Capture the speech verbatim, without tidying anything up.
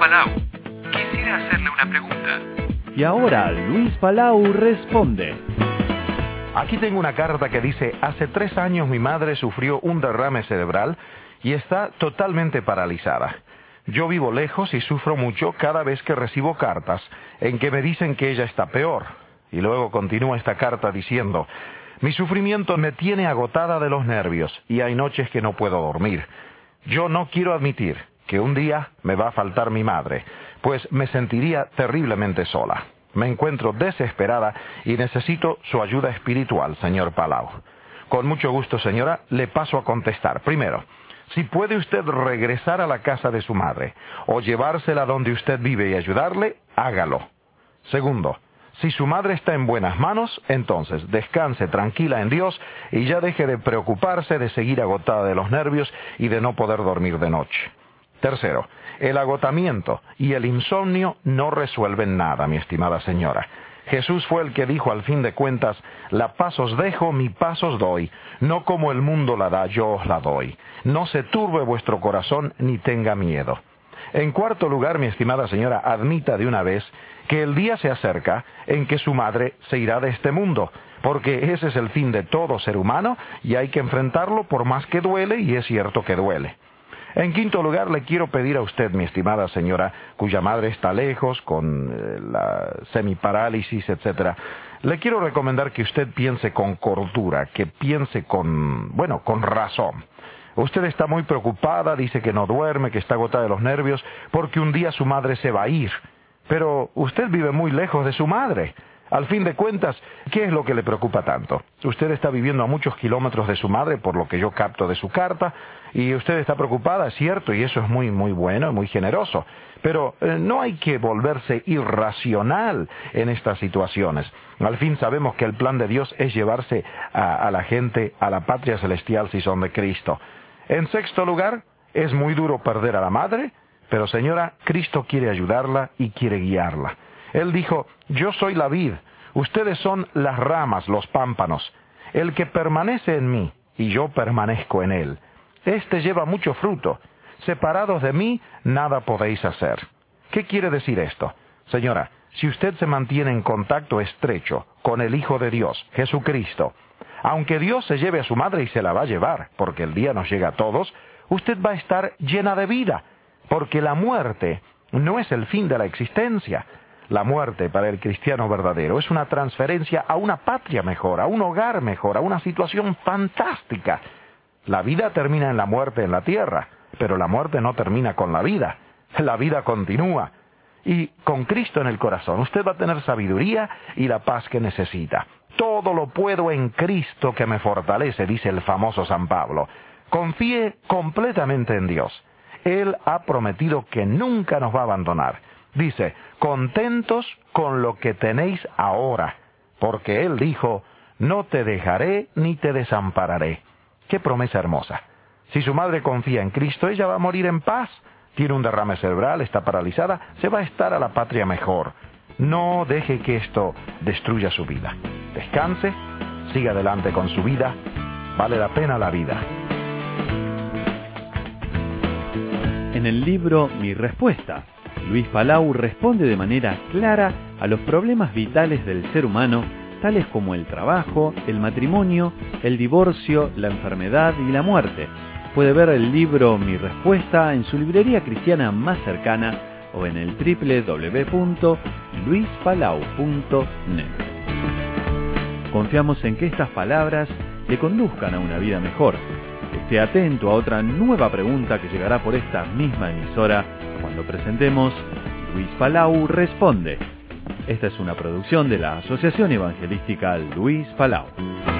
Palau. Quisiera hacerle una pregunta. Y ahora Luis Palau responde. Aquí tengo una carta que dice: hace tres años mi madre sufrió un derrame cerebral y está totalmente paralizada. Yo vivo lejos y sufro mucho cada vez que recibo cartas en que me dicen que ella está peor. Y luego continúa esta carta diciendo: mi sufrimiento me tiene agotada de los nervios y hay noches que no puedo dormir. Yo no quiero admitir que un día me va a faltar mi madre, pues me sentiría terriblemente sola. Me encuentro desesperada y necesito su ayuda espiritual, señor Palau. Con mucho gusto, señora, le paso a contestar. Primero, si puede usted regresar a la casa de su madre o llevársela donde usted vive y ayudarle, hágalo. Segundo, si su madre está en buenas manos, entonces descanse tranquila en Dios y ya deje de preocuparse de seguir agotada de los nervios y de no poder dormir de noche. Tercero, el agotamiento y el insomnio no resuelven nada, mi estimada señora. Jesús fue el que dijo al fin de cuentas: la paz os dejo, mi paz os doy. No como el mundo la da, yo os la doy. No se turbe vuestro corazón ni tenga miedo. En cuarto lugar, mi estimada señora, admita de una vez que el día se acerca en que su madre se irá de este mundo, porque ese es el fin de todo ser humano y hay que enfrentarlo por más que duele, y es cierto que duele. En quinto lugar, le quiero pedir a usted, mi estimada señora, cuya madre está lejos, con eh, la semiparálisis, etcétera, le quiero recomendar que usted piense con cordura, que piense con, bueno, con razón. Usted está muy preocupada, dice que no duerme, que está agotada de los nervios, porque un día su madre se va a ir. Pero usted vive muy lejos de su madre. Al fin de cuentas, ¿qué es lo que le preocupa tanto? Usted está viviendo a muchos kilómetros de su madre, por lo que yo capto de su carta, y usted está preocupada, es cierto, y eso es muy, muy bueno, muy generoso. Pero eh, no hay que volverse irracional en estas situaciones. Al fin sabemos que el plan de Dios es llevarse a, a la gente a la patria celestial si son de Cristo. En sexto lugar, es muy duro perder a la madre, pero señora, Cristo quiere ayudarla y quiere guiarla. Él dijo: yo soy la vid, ustedes son las ramas, los pámpanos. El que permanece en mí y yo permanezco en él, éste lleva mucho fruto. Separados de mí, nada podéis hacer. ¿Qué quiere decir esto? Señora, si usted se mantiene en contacto estrecho con el Hijo de Dios, Jesucristo, aunque Dios se lleve a su madre y se la va a llevar, porque el día nos llega a todos, usted va a estar llena de vida, porque la muerte no es el fin de la existencia. La muerte para el cristiano verdadero es una transferencia a una patria mejor, a un hogar mejor, a una situación fantástica. La vida termina en la muerte en la tierra, pero la muerte no termina con la vida. La vida continúa. Y con Cristo en el corazón, usted va a tener sabiduría y la paz que necesita. Todo lo puedo en Cristo que me fortalece, dice el famoso San Pablo. Confíe completamente en Dios. Él ha prometido que nunca nos va a abandonar. Dice: contentos con lo que tenéis ahora, porque Él dijo: no te dejaré ni te desampararé. ¡Qué promesa hermosa! Si su madre confía en Cristo, ella va a morir en paz. Tiene un derrame cerebral, está paralizada, se va a estar a la patria mejor. No deje que esto destruya su vida. Descanse, siga adelante con su vida. Vale la pena la vida. En el libro Mi Respuesta, Luis Palau responde de manera clara a los problemas vitales del ser humano, tales como el trabajo, el matrimonio, el divorcio, la enfermedad y la muerte. Puede ver el libro Mi Respuesta en su librería cristiana más cercana o en el doble u doble u doble u punto luis palau punto net. Confiamos en que estas palabras le conduzcan a una vida mejor. Esté atento a otra nueva pregunta que llegará por esta misma emisora cuando presentemos Luis Palau Responde. Esta es una producción de la Asociación Evangelística Luis Palau.